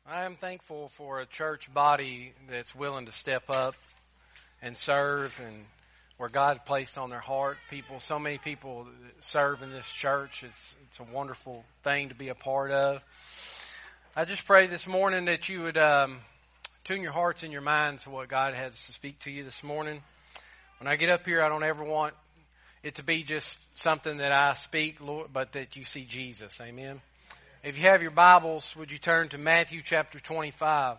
I am thankful for a church body that's willing to step up and serve, and where God placed on their heart people. So many people that serve in this church. It's a wonderful thing to be a part of. I just pray this morning that you would tune your hearts and your minds to what God has to speak to you this morning. When I get up here, I don't ever want it to be just something that I speak, Lord, but that you see Jesus. Amen. If you have your Bibles, would you turn to Matthew chapter 25?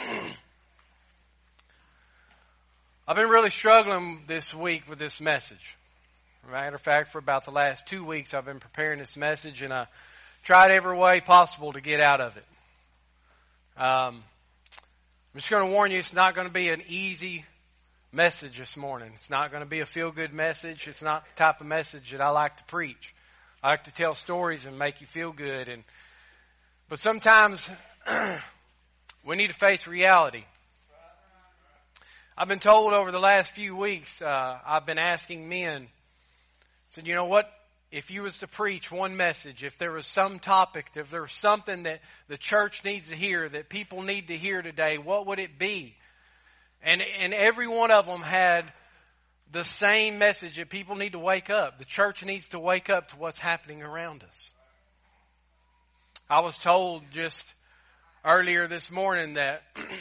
I've been really struggling this week with this message. Matter of fact, for about the last 2 weeks, I've been preparing this message, and I tried every way possible to get out of it. I'm just going to warn you, it's not going to be an easy message this morning. It's not going to be a feel-good message. It's not the type of message that I like to preach. I like to tell stories and make you feel good. But sometimes we need to face reality. I've been told over the last few weeks, I've been asking men, said, you know what, if you was to preach one message, if there was some topic, if there was something that the church needs to hear, that people need to hear today, what would it be? And every one of them had the same message, that people need to wake up. The church needs to wake up to what's happening around us. I was told just earlier this morning that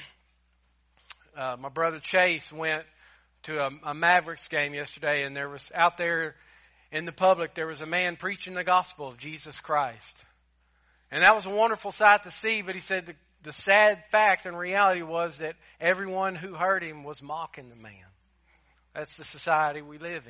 my brother Chase went to a Mavericks game yesterday, and there was out there in the public, there was a man preaching the gospel of Jesus Christ. And that was a wonderful sight to see, but he said the sad fact and reality was that everyone who heard him was mocking the man. That's the society we live in.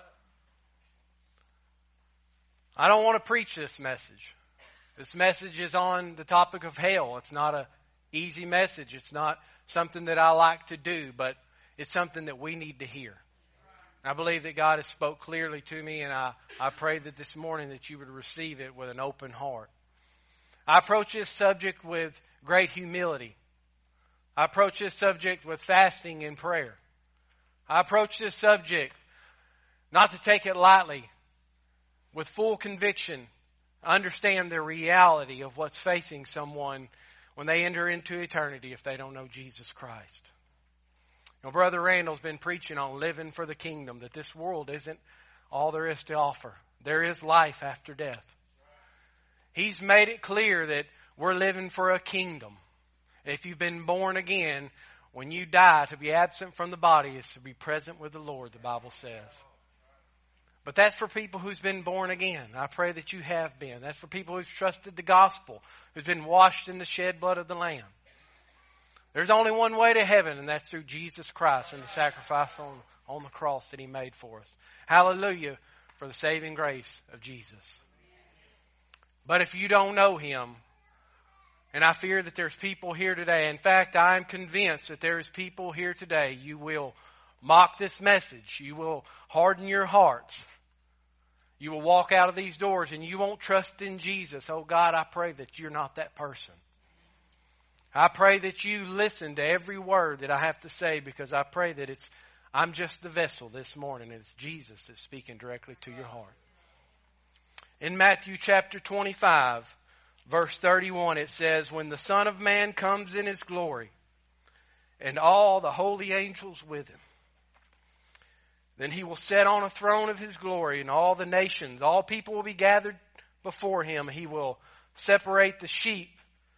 I don't want to preach this message. This message is on the topic of hell. It's not an easy message. It's not something that I like to do, but it's something that we need to hear. I believe that God has spoke clearly to me, and I pray that this morning that you would receive it with an open heart. I approach this subject with great humility. I approach this subject with fasting and prayer. I approach this subject not to take it lightly, with full conviction. Understand the reality of what's facing someone when they enter into eternity if they don't know Jesus Christ. Now, Brother Randall's been preaching on living for the kingdom, that this world isn't all there is to offer. There is life after death. He's made it clear that we're living for a kingdom. If you've been born again, when you die, to be absent from the body is to be present with the Lord, the Bible says. But that's for people who's been born again. I pray that you have been. That's for people who've trusted the gospel, who's been washed in the shed blood of the Lamb. There's only one way to heaven, and that's through Jesus Christ and the sacrifice on the cross that He made for us. Hallelujah for the saving grace of Jesus. But if you don't know Him, and I fear that there's people here today, in fact, I'm convinced that there's people here today, you will mock this message. You will harden your hearts. You will walk out of these doors and you won't trust in Jesus. Oh God, I pray that you're not that person. I pray that you listen to every word that I have to say, because I pray that I'm just the vessel this morning. It's Jesus that's speaking directly to your heart. In Matthew chapter 25, verse 31, it says, when the Son of Man comes in His glory, and all the holy angels with Him, then He will sit on a throne of His glory, and all the nations, all people will be gathered before Him. He will separate the sheep.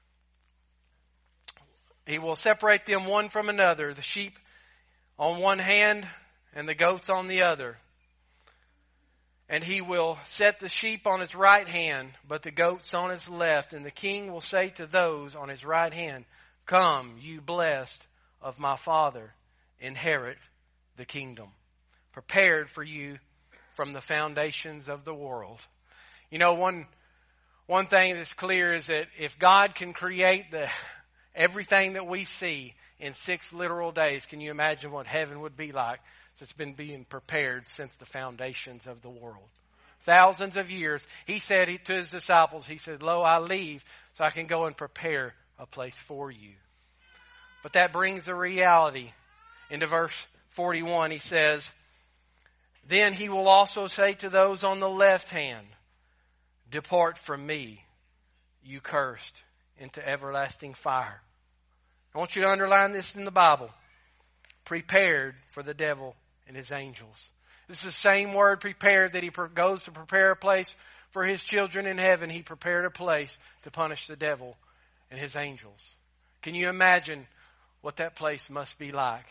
He will separate them one from another, the sheep on one hand and the goats on the other. And He will set the sheep on His right hand, but the goats on His left. And the King will say to those on His right hand, come, you blessed of my Father, inherit the kingdom, prepared for you from the foundations of the world. You know, one thing that's clear is that if God can create everything that we see in 6 literal days, can you imagine what heaven would be like? It's been being prepared since the foundations of the world. Thousands of years. He said to His disciples, He said, lo, I leave so I can go and prepare a place for you. But that brings a reality. Into verse 41, He says, then He will also say to those on the left hand, depart from me, you cursed, into everlasting fire. I want you to underline this in the Bible. Prepared for the devil and his angels. This is the same word, prepared, that he goes to prepare a place for his children in heaven. He prepared a place to punish the devil and his angels. Can you imagine what that place must be like?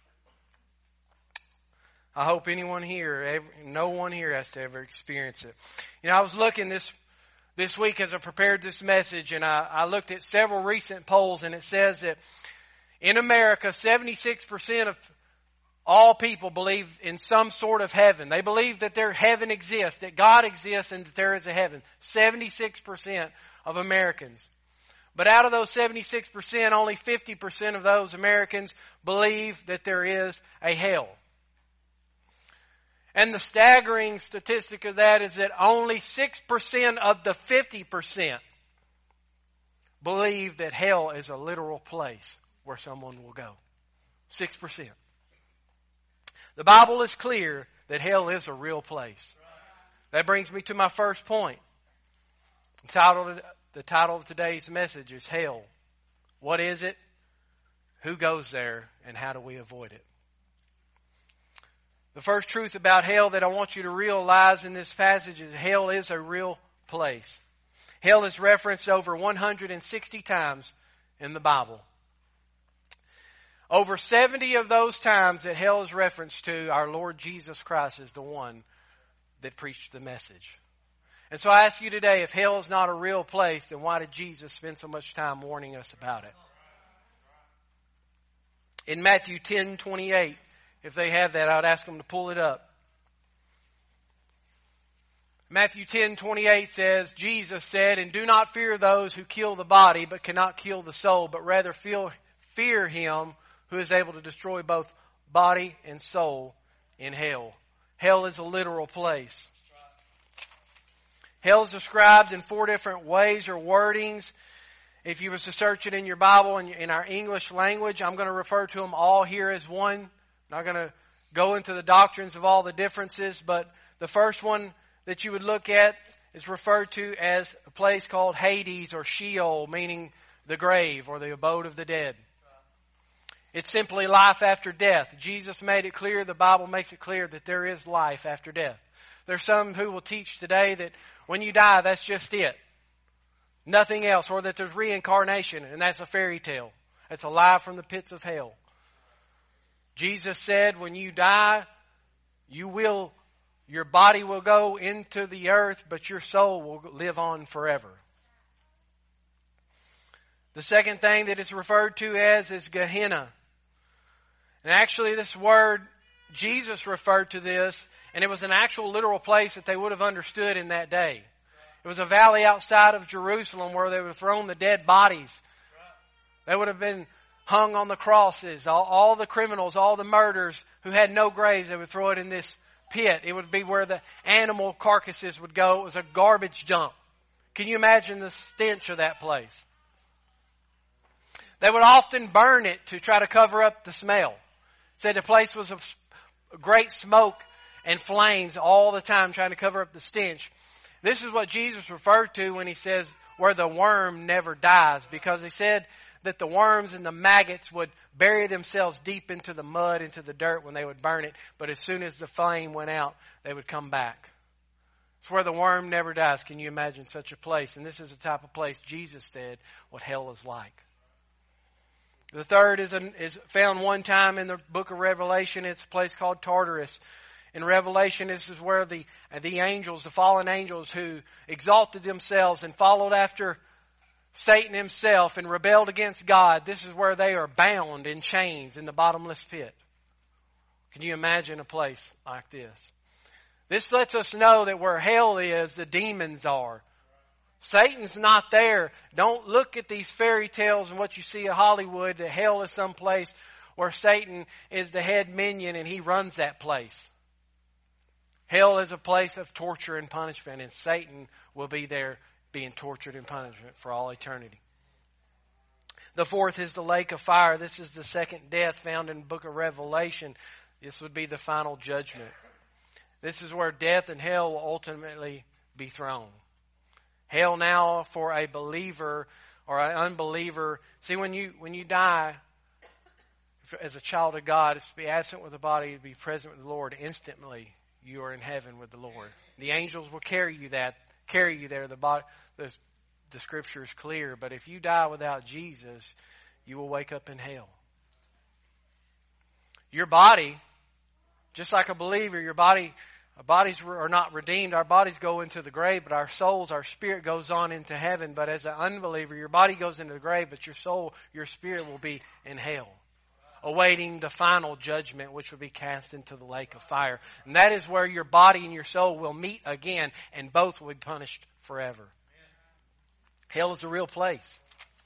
I hope no one here has to ever experience it. You know, I was looking this week as I prepared this message, and I looked at several recent polls, and it says that in America, 76% of all people believe in some sort of heaven. They believe that their heaven exists, that God exists, and that there is a heaven. 76% of Americans. But out of those 76%, only 50% of those Americans believe that there is a hell. And the staggering statistic of that is that only 6% of the 50% believe that hell is a literal place where someone will go. 6%. The Bible is clear that hell is a real place. That brings me to my first point. The title of today's message is Hell. What is it? Who goes there? And how do we avoid it? The first truth about hell that I want you to realize in this passage is hell is a real place. Hell is referenced over 160 times in the Bible. Over 70 of those times that hell is referenced to, our Lord Jesus Christ is the one that preached the message. And so I ask you today, if hell is not a real place, then why did Jesus spend so much time warning us about it? In Matthew 10:28, if they have that, I would ask them to pull it up. Matthew 10:28 says, Jesus said, "And do not fear those who kill the body, but cannot kill the soul, but rather fear him who is able to destroy both body and soul in hell." Hell is a literal place. Hell is described in 4 different ways or wordings. If you was to search it in your Bible and in our English language, I'm going to refer to them all here as one. I'm not going to go into the doctrines of all the differences, but the first one that you would look at is referred to as a place called Hades or Sheol, meaning the grave or the abode of the dead. It's simply life after death. Jesus made it clear, the Bible makes it clear that there is life after death. There's some who will teach today that when you die, that's just it. Nothing else. Or that there's reincarnation, and that's a fairy tale. It's a lie from the pits of hell. Jesus said when you die, your body will go into the earth, but your soul will live on forever. The second thing that it's referred to as is Gehenna. And actually this word, Jesus referred to this, and it was an actual literal place that they would have understood in that day. It was a valley outside of Jerusalem where they would have thrown the dead bodies. They would have been hung on the crosses. All the criminals, all the murderers who had no graves, they would throw it in this pit. It would be where the animal carcasses would go. It was a garbage dump. Can you imagine the stench of that place? They would often burn it to try to cover up the smell. Said the place was of great smoke and flames all the time trying to cover up the stench. This is what Jesus referred to when he says where the worm never dies, because he said that the worms and the maggots would bury themselves deep into the mud, into the dirt when they would burn it, but as soon as the flame went out, they would come back. It's where the worm never dies. Can you imagine such a place? And this is the type of place Jesus said what hell is like. The third is found one time in the book of Revelation. It's a place called Tartarus. In Revelation, this is where the angels, the fallen angels who exalted themselves and followed after Satan himself and rebelled against God, this is where they are bound in chains in the bottomless pit. Can you imagine a place like this? This lets us know that where hell is, the demons are. Satan's not there. Don't look at these fairy tales and what you see in Hollywood, that hell is some place where Satan is the head minion and he runs that place. Hell is a place of torture and punishment, and Satan will be there being tortured and punishment for all eternity. The fourth is the lake of fire. This is the second death found in the book of Revelation. This would be the final judgment. This is where death and hell will ultimately be thrown. Hell now for a believer or an unbeliever. See, when you die as a child of God, it's to be absent with the body, to be present with the Lord. Instantly, you are in heaven with the Lord. The angels will carry you there. The Scripture is clear. But if you die without Jesus, you will wake up in hell. Your body, just like a believer, our bodies are not redeemed. Our bodies go into the grave, but our souls, our spirit goes on into heaven. But as an unbeliever, your body goes into the grave, but your soul, your spirit will be in hell, awaiting the final judgment, which will be cast into the lake of fire. And that is where your body and your soul will meet again, and both will be punished forever. Hell is a real place.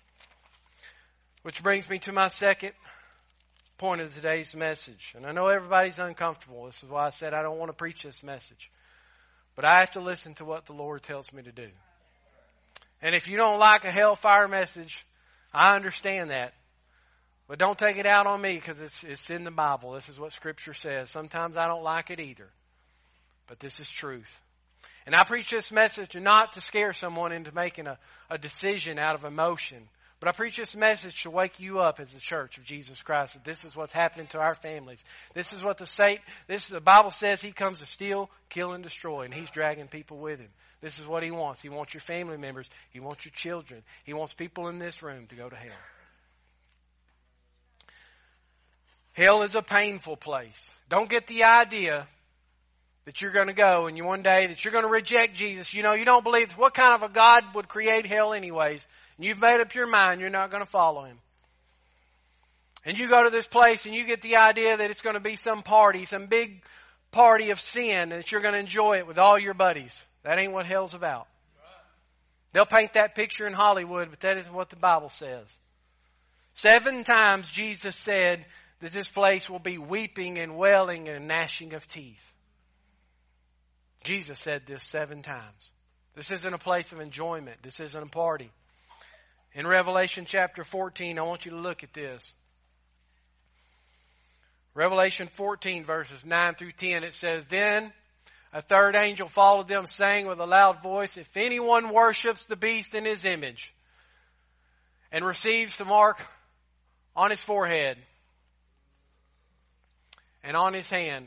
Which brings me to my second point of today's message. And I know everybody's uncomfortable. This is why I said I don't want to preach this message. But I have to listen to what the Lord tells me to do. And if you don't like a hellfire message, I understand that. But don't take it out on me, because it's in the Bible. This is what Scripture says. Sometimes I don't like it either. But this is truth. And I preach this message not to scare someone into making a decision out of emotion. But I preach this message to wake you up as a church of Jesus Christ. That this is what's happening to our families. This is what the Bible says he comes to steal, kill, and destroy. And he's dragging people with him. This is what he wants. He wants your family members. He wants your children. He wants people in this room to go to hell. Hell is a painful place. Don't get the idea that you're going to go and one day that you're going to reject Jesus. You don't believe, what kind of a God would create hell anyways? And you've made up your mind you're not going to follow him. And you go to this place and you get the idea that it's going to be some big party of sin, and that you're going to enjoy it with all your buddies. That ain't what hell's about. They'll paint that picture in Hollywood, but that isn't what the Bible says. 7 times Jesus said that this place will be weeping and wailing and gnashing of teeth. Jesus said this 7 times. This isn't a place of enjoyment. This isn't a party. In Revelation chapter 14, I want you to look at this. Revelation 14 verses 9 through 10, it says, "Then a third angel followed them, saying with a loud voice, if anyone worships the beast in his image and receives the mark on his forehead and on his hand,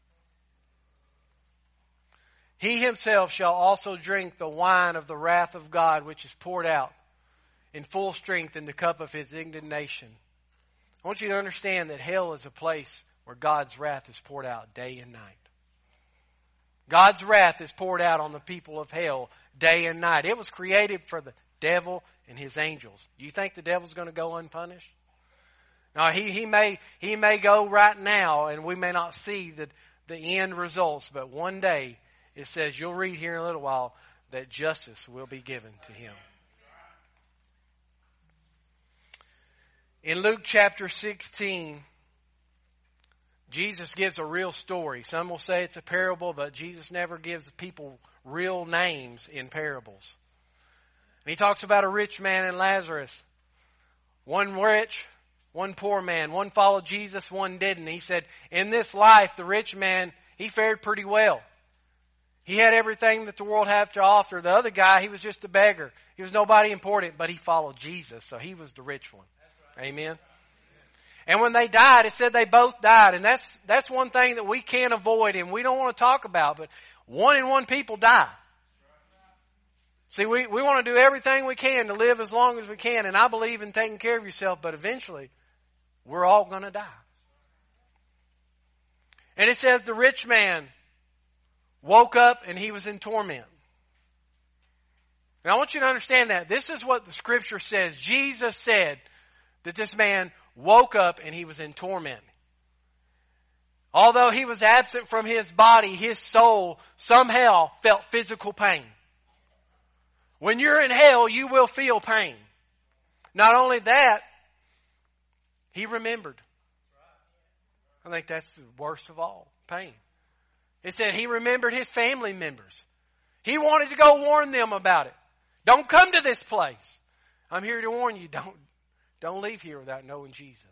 he himself shall also drink the wine of the wrath of God, which is poured out in full strength in the cup of his indignation." I want you to understand that hell is a place where God's wrath is poured out day and night. God's wrath is poured out on the people of hell day and night. It was created for the devil and his angels. You think the devil's going to go unpunished? Now, he may go right now, and we may not see the end results, but one day, it says, you'll read here in a little while, that justice will be given to him. In Luke chapter 16, Jesus gives a real story. Some will say it's a parable, but Jesus never gives people real names in parables. And he talks about a rich man and Lazarus. One rich, one poor man. One followed Jesus, one didn't. He said, in this life, the rich man, he fared pretty well. He had everything that the world had to offer. The other guy, he was just a beggar. He was nobody important, but he followed Jesus, so he was the rich one. Amen. And when they died, it said they both died. And that's one thing that we can't avoid and we don't want to talk about. But 1 in 1 people die. See, we want to do everything we can to live as long as we can. And I believe in taking care of yourself. But eventually, we're all going to die. And it says the rich man woke up and he was in torment. Now I want you to understand that. This is what the Scripture says. Jesus said that this man woke up and he was in torment. Although he was absent from his body, his soul somehow felt physical pain. When you're in hell, you will feel pain. Not only that, he remembered. I think that's the worst of all, pain. It said he remembered his family members. He wanted to go warn them about it. Don't come to this place. I'm here to warn you, don't leave here without knowing Jesus.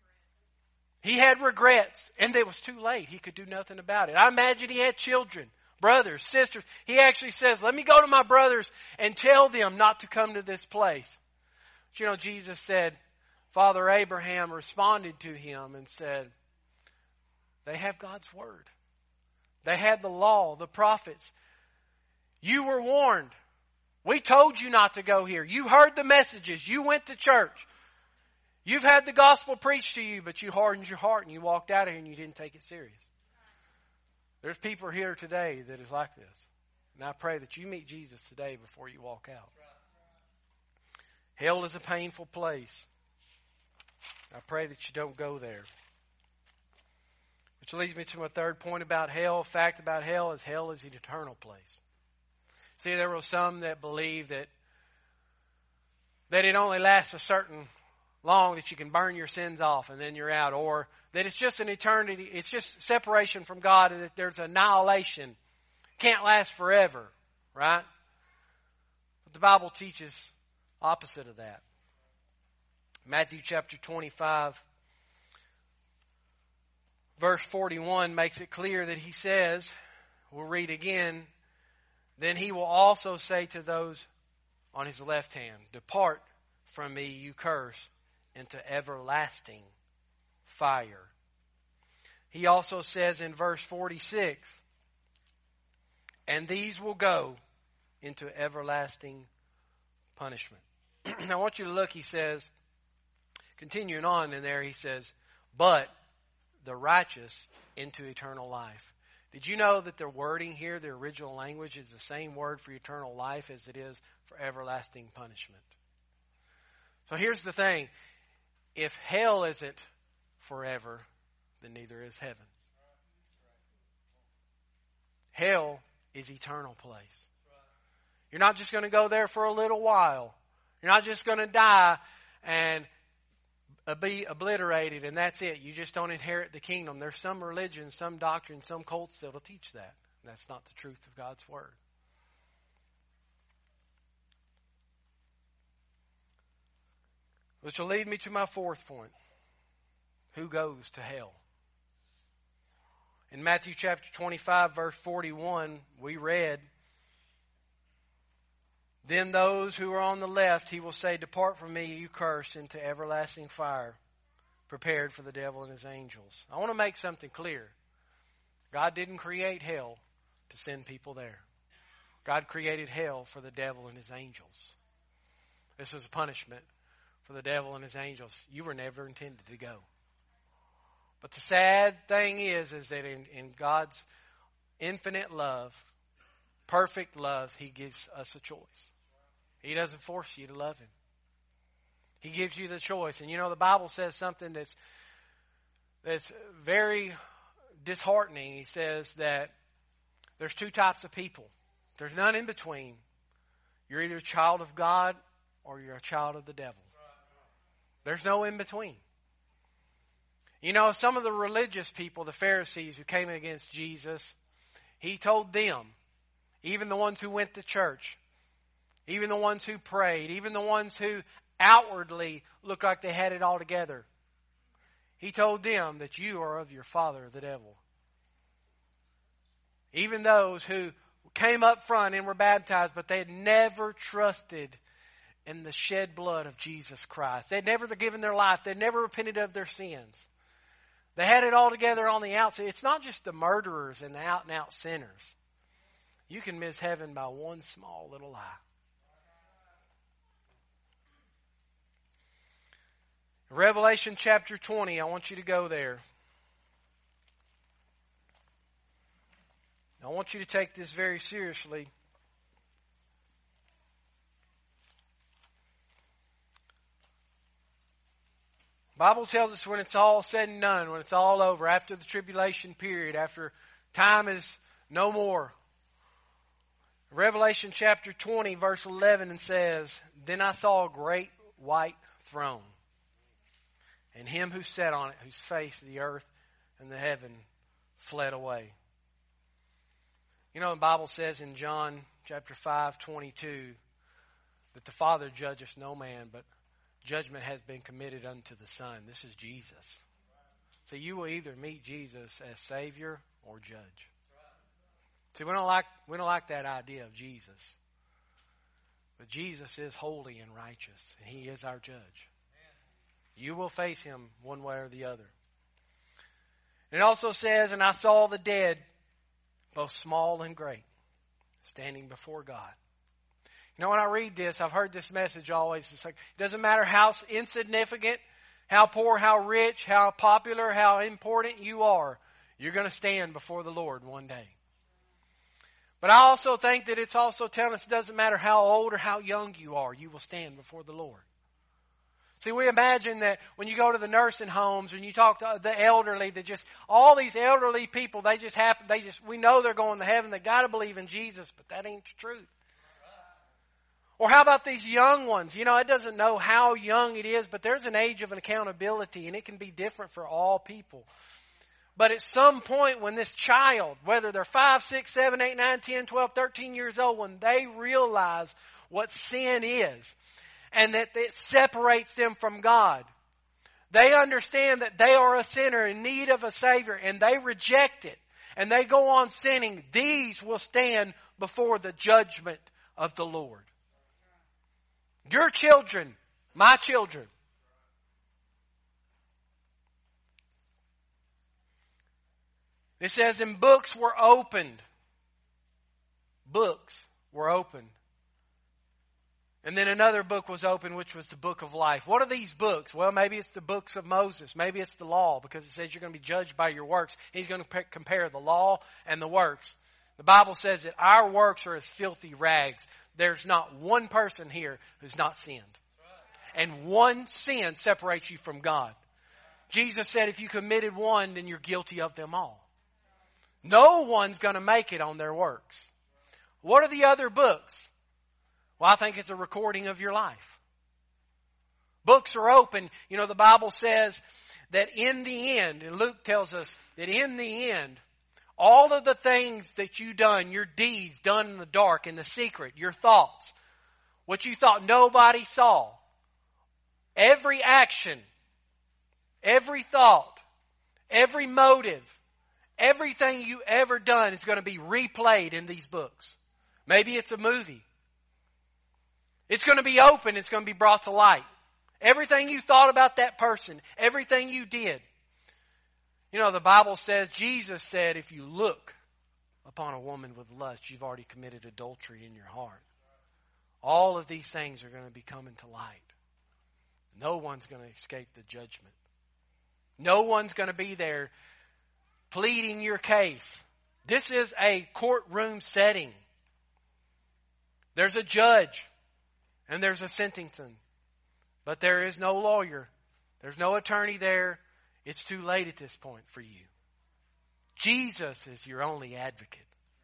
He had regrets, and it was too late. He could do nothing about it. I imagine he had children, brothers, sisters. He actually says, let me go to my brothers and tell them not to come to this place. But you know, Jesus said, Father Abraham responded to him and said, they have God's word. They had the law, the prophets. You were warned. We told you not to go here. You heard the messages. You went to church. You've had the gospel preached to you, but you hardened your heart and you walked out of here and you didn't take it serious. There's people here today that is like this. And I pray that you meet Jesus today before you walk out. Hell is a painful place. I pray that you don't go there. Which leads me to my third point about hell. Fact about hell is an eternal place. See, there were some that believe that it only lasts a certain long, that you can burn your sins off and then you're out, or that it's just an eternity, it's just separation from God, and that there's annihilation. Can't last forever, right? But the Bible teaches opposite of that. Matthew chapter 25, verse 41 makes it clear that he says, we'll read again, then he will also say to those on his left hand, depart from me, you cursed, into everlasting fire. He also says in verse 46, and these will go into everlasting punishment. I want you to look, he says, continuing on in there, he says, but the righteous into eternal life. Did you know that the wording here, the original language, is the same word for eternal life as it is for everlasting punishment? So here's the thing. If hell isn't forever, then neither is heaven. Hell is eternal place. You're not just going to go there for a little while. You're not just going to die and be obliterated and that's it. You just don't inherit the kingdom. There's some religions, some doctrines, some cults that will teach that. And that's not the truth of God's word. Which will lead me to my fourth point. Who goes to hell? In Matthew chapter 25, verse 41, we read, then those who are on the left, he will say, depart from me, you cursed, into everlasting fire, prepared for the devil and his angels. I want to make something clear. God didn't create hell to send people there. God created hell for the devil and his angels. This was a punishment for the devil and his angels. You were never intended to go. But the sad thing is that in God's infinite love, perfect love, he gives us a choice. He doesn't force you to love him. He gives you the choice. And you know, the Bible says something that's very disheartening. He says that there's two types of people. There's none in between. You're either a child of God or you're a child of the devil. There's no in between. You know, some of the religious people, the Pharisees who came against Jesus, he told them, even the ones who went to church, even the ones who prayed, even the ones who outwardly looked like they had it all together, he told them that you are of your father, the devil. Even those who came up front and were baptized, but they had never trusted in the shed blood of Jesus Christ. They'd never given their life. They'd never repented of their sins. They had it all together on the outside. It's not just the murderers and the out-and-out sinners. You can miss heaven by one small little lie. Revelation chapter 20, I want you to go there. I want you to take this very seriously. The Bible tells us when it's all said and done, when it's all over, after the tribulation period, after time is no more. Revelation chapter 20, verse 11, and says, then I saw a great white throne, and him who sat on it, whose face the earth and the heaven fled away. You know, the Bible says in John chapter 5:22 that the Father judgeth no man, but judgment has been committed unto the Son. This is Jesus. So you will either meet Jesus as Savior or judge. See, we don't like that idea of Jesus. But Jesus is holy and righteous, and He is our judge. You will face Him one way or the other. It also says, and I saw the dead, both small and great, standing before God. You know, when I read this, I've heard this message always. It's like, it doesn't matter how insignificant, how poor, how rich, how popular, how important you are, you're going to stand before the Lord one day. But I also think that it's also telling us it doesn't matter how old or how young you are, you will stand before the Lord. See, we imagine that when you go to the nursing homes, when you talk to the elderly, that just all these elderly people, we know they're going to heaven. They got to believe in Jesus, but that ain't the truth. Or how about these young ones? You know, it doesn't know how young it is, but there's an age of an accountability, and it can be different for all people. But at some point when this child, whether they're 5, 6, 7, 8, 9, 10, 12, 13 years old, when they realize what sin is and that it separates them from God, they understand that they are a sinner in need of a Savior, and they reject it, and they go on sinning, these will stand before the judgment of the Lord. Your children, my children. It says, and books were opened. Books were opened. And then another book was opened, which was the book of life. What are these books? Well, maybe it's the books of Moses. Maybe it's the law, because it says you're going to be judged by your works. He's going to compare the law and the works. The Bible says that our works are as filthy rags. There's not one person here who's not sinned. And one sin separates you from God. Jesus said if you committed one, then you're guilty of them all. No one's going to make it on their works. What are the other books? Well, I think it's a recording of your life. Books are open. You know, the Bible says that in the end, and Luke tells us that in the end, all of the things that you done, your deeds done in the dark, in the secret, your thoughts, what you thought nobody saw, every action, every thought, every motive, everything you ever done is going to be replayed in these books. Maybe it's a movie. It's going to be open. It's going to be brought to light. Everything you thought about that person, everything you did. You know, the Bible says, Jesus said, if you look upon a woman with lust, you've already committed adultery in your heart. All of these things are going to be coming to light. No one's going to escape the judgment. No one's going to be there pleading your case. This is a courtroom setting. There's a judge and there's a sentencing. But there is no lawyer. There's no attorney there. It's too late at this point for you. Jesus is your only advocate.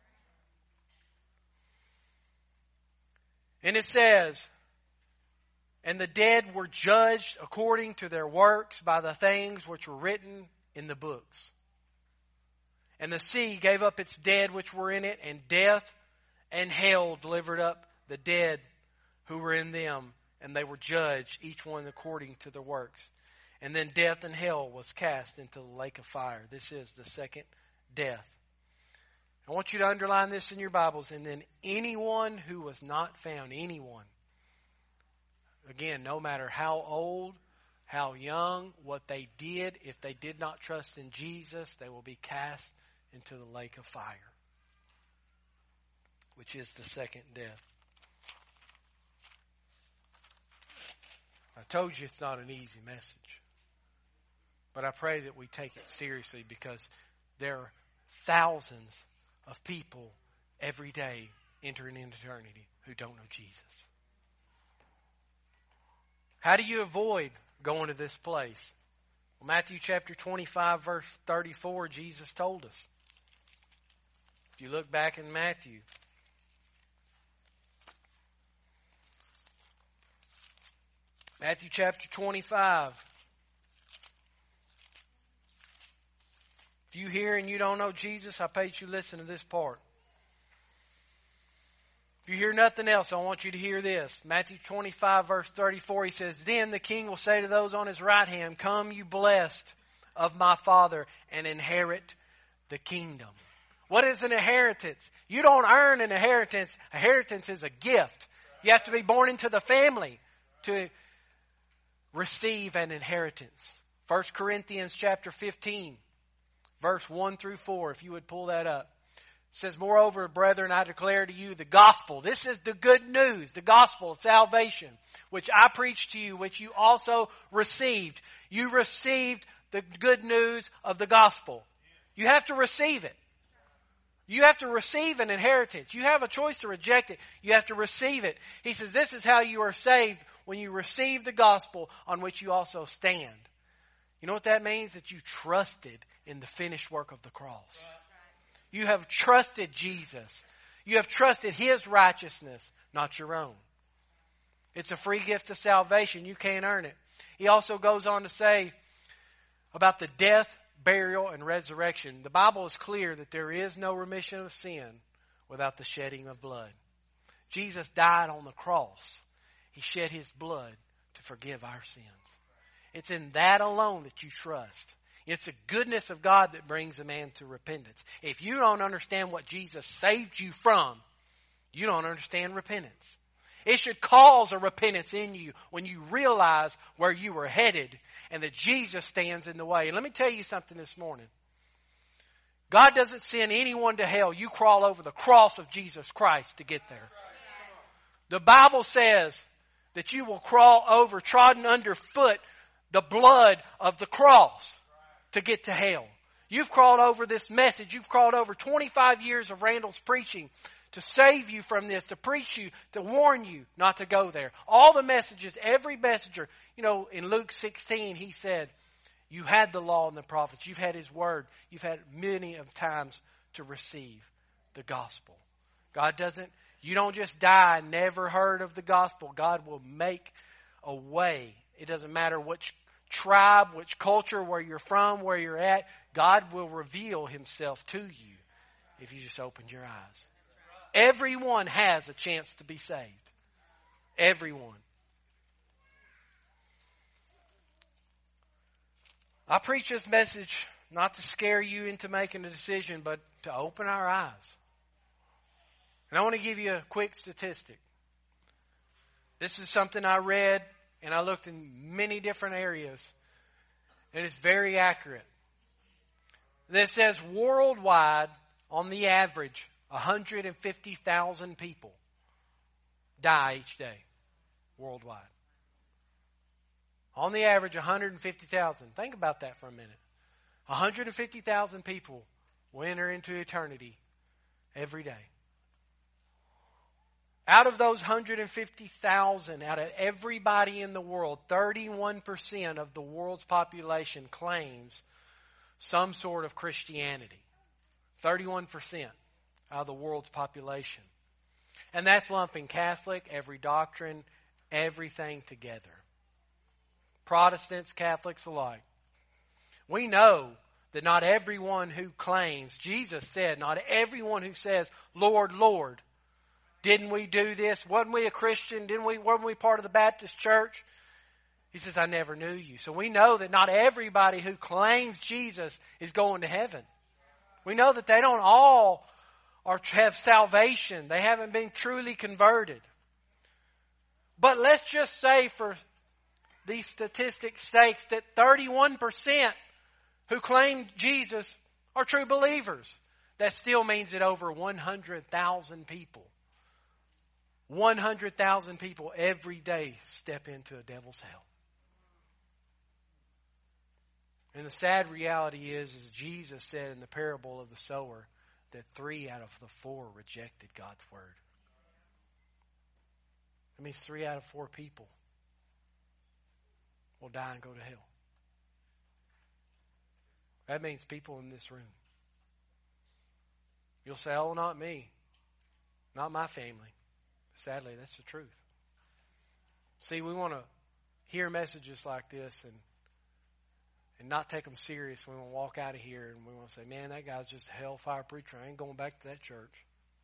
And it says, and the dead were judged according to their works by the things which were written in the books. And the sea gave up its dead which were in it, and death and hell delivered up the dead who were in them, and they were judged, each one according to their works. And then death and hell was cast into the lake of fire. This is the second death. I want you to underline this in your Bibles. And then anyone who was not found, anyone, again, no matter how old, how young, what they did, if they did not trust in Jesus, they will be cast into the lake of fire, which is the second death. I told you it's not an easy message. But I pray that we take it seriously, because there are thousands of people every day entering into eternity who don't know Jesus. How do you avoid going to this place? Well, Matthew chapter 25, verse 34, Jesus told us. If you look back in Matthew, Matthew chapter 25. If you hear and you don't know Jesus, I pray that you listen to this part. If you hear nothing else, I want you to hear this. Matthew 25, verse 34, he says, then the king will say to those on his right hand, come, you blessed of my Father, and inherit the kingdom. What is an inheritance? You don't earn an inheritance. Inheritance is a gift. You have to be born into the family to receive an inheritance. 1 Corinthians chapter 15, verse 1 through 4, if you would pull that up. It says, moreover, brethren, I declare to you the gospel. This is the good news, the gospel of salvation, which I preached to you, which you also received. You received the good news of the gospel. You have to receive it. You have to receive an inheritance. You have a choice to reject it. You have to receive it. He says this is how you are saved, when you receive the gospel on which you also stand. You know what that means? That you trusted in the finished work of the cross. You have trusted Jesus. You have trusted His righteousness, not your own. It's a free gift of salvation. You can't earn it. He also goes on to say about the death, burial, and resurrection. The Bible is clear that there is no remission of sin without the shedding of blood. Jesus died on the cross. He shed His blood to forgive our sins. It's in that alone that you trust. It's the goodness of God that brings a man to repentance. If you don't understand what Jesus saved you from, you don't understand repentance. It should cause a repentance in you when you realize where you were headed and that Jesus stands in the way. And let me tell you something this morning. God doesn't send anyone to hell. You crawl over the cross of Jesus Christ to get there. The Bible says that you will crawl over, trodden underfoot, the blood of the cross to get to hell. You've crawled over this message. You've crawled over 25 years of Randall's preaching to save you from this, to preach you, to warn you not to go there. All the messages, every messenger, in Luke 16, he said, you had the law and the prophets. You've had His word. You've had many of times to receive the gospel. You don't just die and never heard of the gospel. God will make a way. It doesn't matter which tribe, which culture, where you're from, where you're at. God will reveal Himself to you if you just open your eyes. Everyone has a chance to be saved. Everyone. I preach this message not to scare you into making a decision, but to open our eyes. And I want to give you a quick statistic. This is something I read, and I looked in many different areas, and it's very accurate. It says worldwide, on the average, 150,000 people die each day worldwide. On the average, 150,000. Think about that for a minute. 150,000 people will enter into eternity every day. Out of those 150,000, out of everybody in the world, 31% of the world's population claims some sort of Christianity. 31% out of the world's population. And that's lumping Catholic, every doctrine, everything together. Protestants, Catholics alike. We know that not everyone who claims, Jesus said, not everyone who says, Lord, Lord, didn't we do this? Wasn't we a Christian? Weren't we part of the Baptist church? He says, I never knew you. So we know that not everybody who claims Jesus is going to heaven. We know that they don't all have salvation. They haven't been truly converted. But let's just say for these statistics' sakes that 31% who claim Jesus are true believers. That still means that over 100,000 people, 100,000 people every day step into a devil's hell. And the sad reality is Jesus said in the parable of the sower that 3 out of the 4 rejected God's word. That means 3 out of 4 people will die and go to hell. That means people in this room. You'll say, oh, not me. Not my family. Sadly, that's the truth. See, we want to hear messages like this and not take them serious. We want to walk out of here and we want to say, man, that guy's just a hellfire preacher. I ain't going back to that church.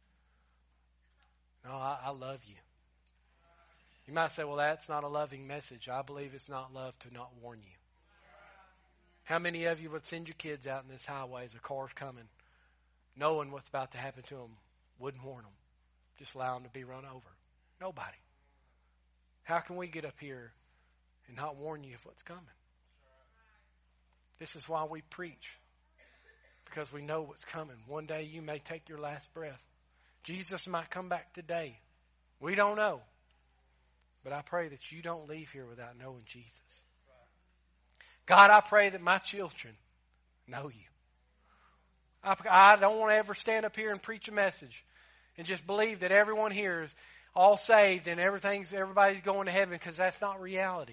No, I love you. You might say, well, that's not a loving message. I believe it's not love to not warn you. How many of you would send your kids out in this highway as a car's coming, knowing what's about to happen to them, wouldn't warn them. Just allow them to be run over. Nobody. How can we get up here and not warn you of what's coming? This is why we preach. Because we know what's coming. One day you may take your last breath. Jesus might come back today. We don't know. But I pray that you don't leave here without knowing Jesus. God, I pray that my children know you. I don't want to ever stand up here and preach a message and just believe that everyone here is all saved and everybody's going to heaven, because that's not reality.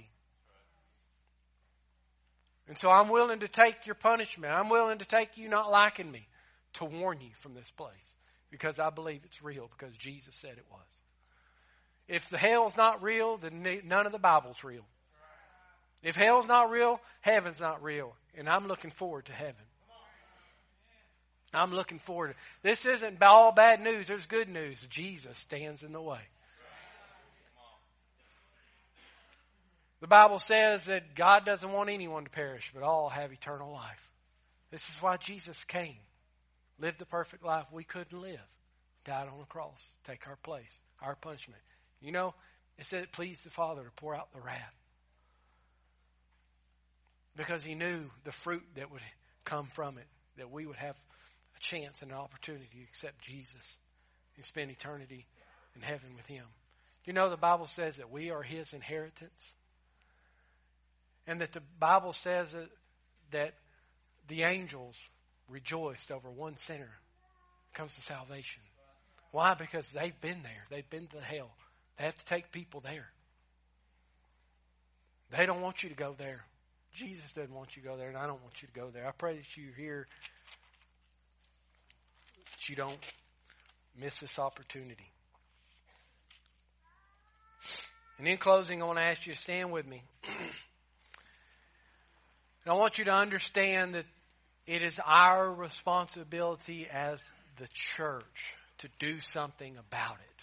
And so I'm willing to take your punishment. I'm willing to take you not liking me to warn you from this place, because I believe it's real, because Jesus said it was. If the hell's not real, then none of the Bible's real. If hell's not real, heaven's not real. And I'm looking forward to heaven. I'm looking forward to it. This isn't all bad news. There's good news. Jesus stands in the way. The Bible says that God doesn't want anyone to perish, but all have eternal life. This is why Jesus came. Lived the perfect life we couldn't live. Died on the cross. Take our place. Our punishment. You know, it said it pleased the Father to pour out the wrath. Because he knew the fruit that would come from it. That we would have a chance and an opportunity to accept Jesus and spend eternity in heaven with him. You know, the Bible says that we are his inheritance. And that the Bible says that the angels rejoiced over one sinner who comes to salvation. Why? Because they've been there. They've been to hell. They have to take people there. They don't want you to go there. Jesus doesn't want you to go there, and I don't want you to go there. I pray that you're here, that you don't miss this opportunity. And in closing, I want to ask you to stand with me. And I want you to understand that it is our responsibility as the church to do something about it.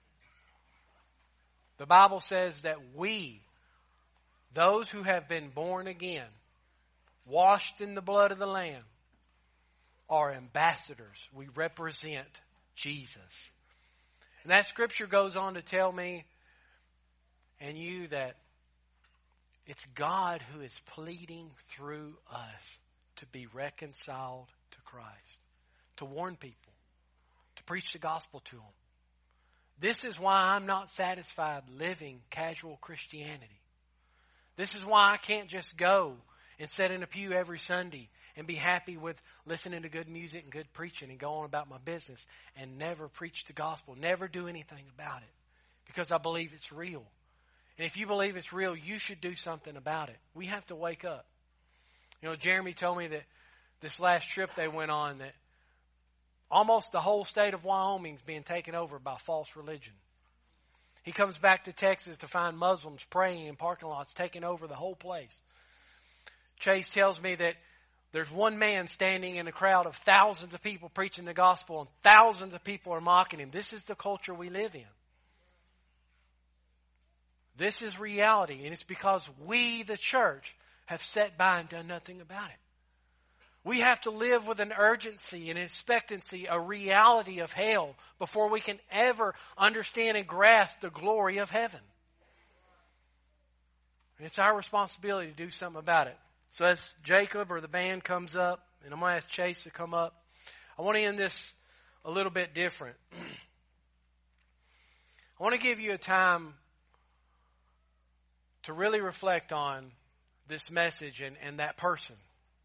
The Bible says that we, those who have been born again, washed in the blood of the Lamb, are ambassadors. We represent Jesus. And that scripture goes on to tell me and you that it's God who is pleading through us to be reconciled to Christ, to warn people, to preach the gospel to them. This is why I'm not satisfied living casual Christianity. This is why I can't just go and sit in a pew every Sunday and be happy with listening to good music and good preaching and go on about my business and never preach the gospel, never do anything about it, because I believe it's real. And if you believe it's real, you should do something about it. We have to wake up. You know, Jeremy told me that this last trip they went on, that almost the whole state of Wyoming is being taken over by false religion. He comes back to Texas to find Muslims praying in parking lots, taking over the whole place. Chase tells me that there's one man standing in a crowd of thousands of people preaching the gospel, and thousands of people are mocking him. This is the culture we live in. This is reality, and it's because we, the church, have sat by and done nothing about it. We have to live with an urgency and expectancy, a reality of hell, before we can ever understand and grasp the glory of heaven. And it's our responsibility to do something about it. So as Jacob or the band comes up, and I'm going to ask Chase to come up, I want to end this a little bit different. I want to give you a time to really reflect on this message and that person.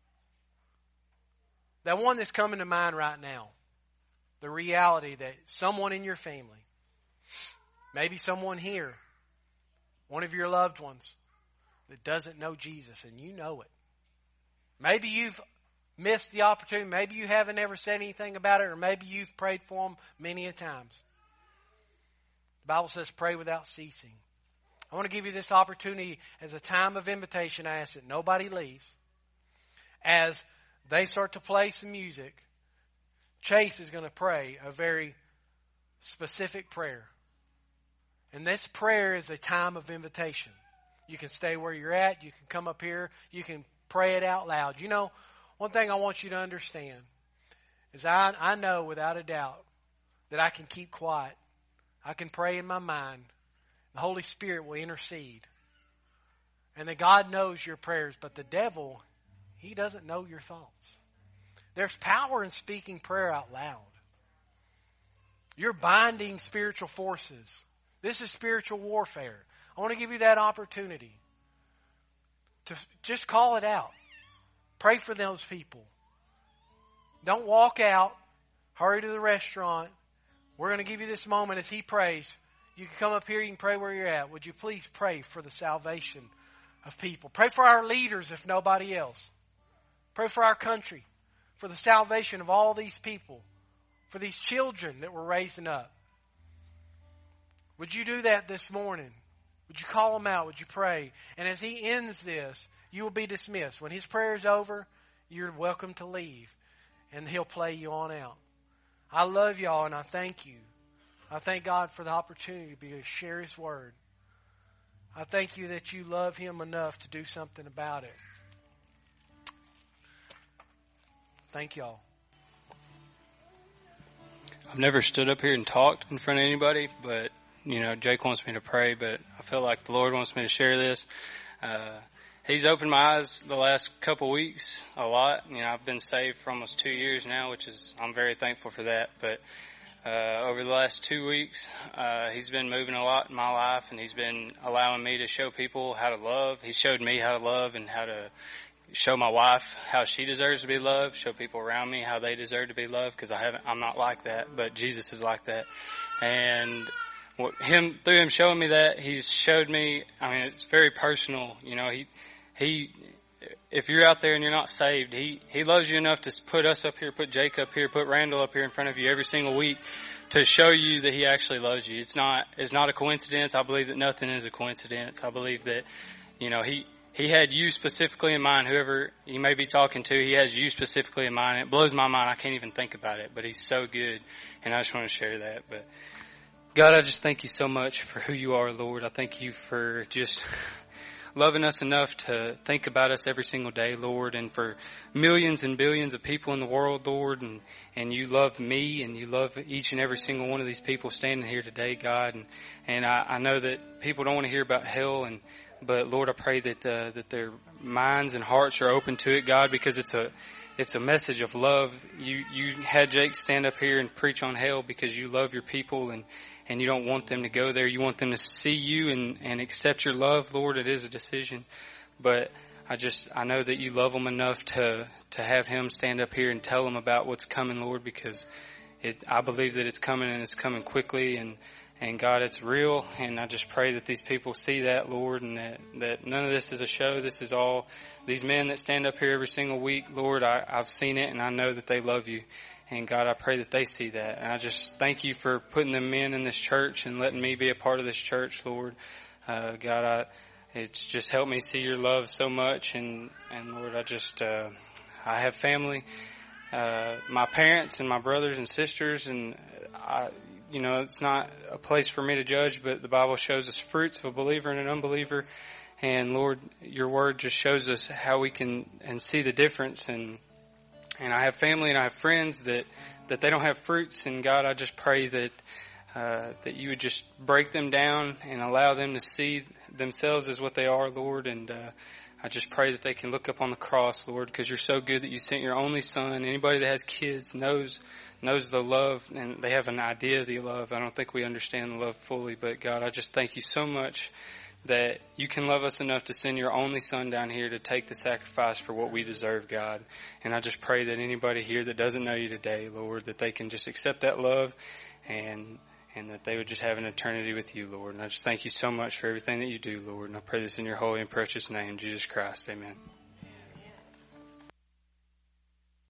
That one that's coming to mind right now. The reality that someone in your family, maybe someone here, one of your loved ones, that doesn't know Jesus, and you know it. Maybe you've missed the opportunity. Maybe you haven't ever said anything about it, or maybe you've prayed for them many a times. The Bible says pray without ceasing. I want to give you this opportunity as a time of invitation. I ask that nobody leaves. As they start to play some music, Chase is going to pray a very specific prayer. And this prayer is a time of invitation. You can stay where you're at. You can come up here. You can pray it out loud. You know, one thing I want you to understand is I know without a doubt that I can keep quiet. I can pray in my mind. The Holy Spirit will intercede. And that God knows your prayers, but the devil, he doesn't know your thoughts. There's power in speaking prayer out loud. You're binding spiritual forces. This is spiritual warfare. I want to give you that opportunity to just call it out. Pray for those people. Don't walk out. Hurry to the restaurant. We're going to give you this moment as he prays. You can come up here. You can pray where you're at. Would you please pray for the salvation of people? Pray for our leaders if nobody else. Pray for our country. For the salvation of all these people. For these children that we're raising up. Would you do that this morning? Would you call them out? Would you pray? And as he ends this, you will be dismissed. When his prayer is over, you're welcome to leave. And he'll play you on out. I love y'all and I thank you. I thank God for the opportunity to be able to share his word. I thank you that you love him enough to do something about it. Thank y'all. I've never stood up here and talked in front of anybody, but, Jake wants me to pray, but I feel like the Lord wants me to share this. He's opened my eyes the last couple weeks a lot. I've been saved for almost 2 years now, I'm very thankful for that. But over the last 2 weeks, he's been moving a lot in my life, and he's been allowing me to show people how to love. He showed me how to love and how to show my wife how she deserves to be loved, show people around me how they deserve to be loved, because I'm not like that, but Jesus is like that. And through him showing me that, he's showed me, it's very personal. He, if you're out there and you're not saved, he loves you enough to put us up here, put Jake up here, put Randall up here in front of you every single week to show you that he actually loves you. It's not a coincidence. I believe that nothing is a coincidence. I believe that, he had you specifically in mind. Whoever you may be talking to, he has you specifically in mind. It blows my mind. I can't even think about it, but he's so good. And I just want to share that. But God, I just thank you so much for who you are, Lord. I thank you for just loving us enough to think about us every single day, Lord, and for millions and billions of people in the world, Lord, and you love me, and you love each and every single one of these people standing here today, God, and I know that people don't want to hear about hell, but Lord, I pray that their minds and hearts are open to it, God, because it's a message of love. You had Jake stand up here and preach on hell because you love your people, and you don't want them to go there. You want them to see you and accept your love, Lord. It is a decision. But I know that you love them enough to have him stand up here and tell them about what's coming, Lord, because I believe that it's coming, and it's coming quickly, and God, it's real. And I just pray that these people see that, Lord, and that none of this is a show. This is all these men that stand up here every single week, Lord. I've seen it, and I know that they love you. And God, I pray that they see that. And I just thank you for putting them in this church and letting me be a part of this church, Lord. God, it's just helped me see your love so much. And Lord, I have family, my parents and my brothers and sisters, and it's not a place for me to judge, but the Bible shows us fruits of a believer and an unbeliever. And Lord, your word just shows us how we can see the difference. And I have family and I have friends that they don't have fruits. And God, I just pray that you would just break them down and allow them to see themselves as what they are, Lord. And I just pray that they can look up on the cross, Lord, because you're so good that you sent your only son. Anybody that has kids knows the love, and they have an idea of the love. I don't think we understand the love fully, but God, I just thank you so much that you can love us enough to send your only son down here to take the sacrifice for what we deserve, God. And I just pray that anybody here that doesn't know you today, Lord, that they can just accept that love and that they would just have an eternity with you, Lord. And I just thank you so much for everything that you do, Lord. And I pray this in your holy and precious name, Jesus Christ. Amen.